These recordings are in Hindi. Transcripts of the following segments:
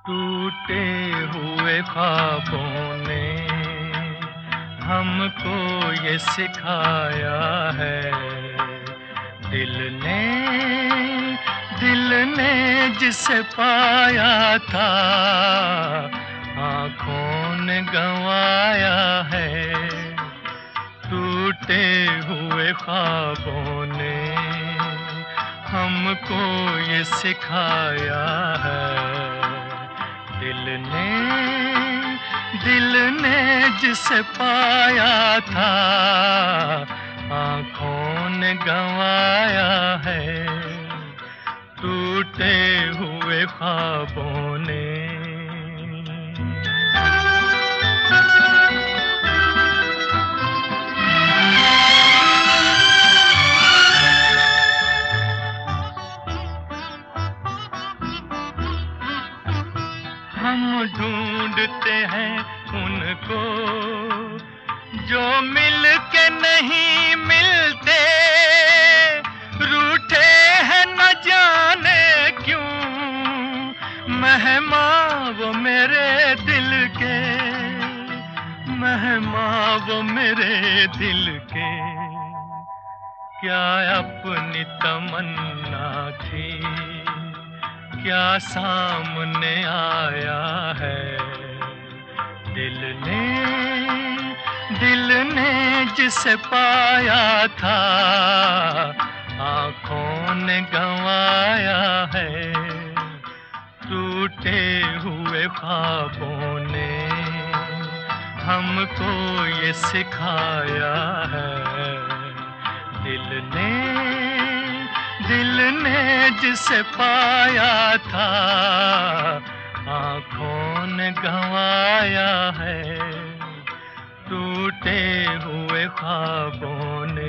टूटे हुए ख्वाबों ने हमको ये सिखाया है। दिल ने दिल ने जिसे पाया था आँखों ने गंवाया है। टूटे हुए ख्वाबों ने हमको ये सिखाया है। दिल ने जिसे पाया था आँखों ने गंवाया है। टूटे हुए ख्वाबों ने। हम ढूंढते हैं उनको जो मिल के नहीं मिलते। रूठे हैं न जाने क्यों मेहमान वो मेरे दिल के, मेहमान वो मेरे दिल के। क्या अपनी तमन्ना थी क्या सामने आया है। दिल ने जिसे पाया था आँखों ने गंवाया है। टूटे हुए ख्वाबों ने हमको ये सिखाया है। दिल ने जिसे पाया था आँखों ने गंवाया है। टूटे हुए ख्वाबों ने।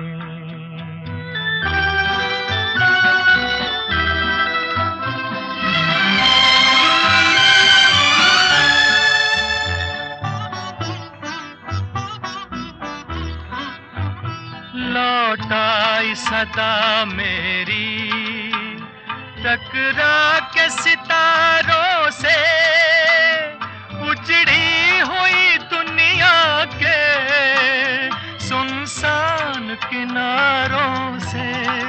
लौट आई सदा मेरी टकरा के सितारों से। उजड़ी हुई दुनिया के सुनसान किनारों से,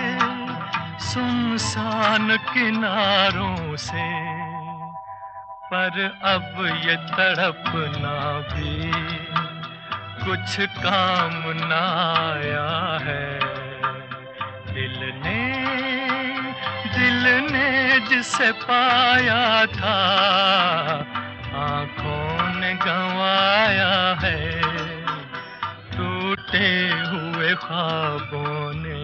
सुनसान किनारों से। पर अब ये तड़पना भी कुछ काम न आया है। दिल ने जिसे पाया था आँखों ने गंवाया है। टूटे हुए ख्वाबों ने।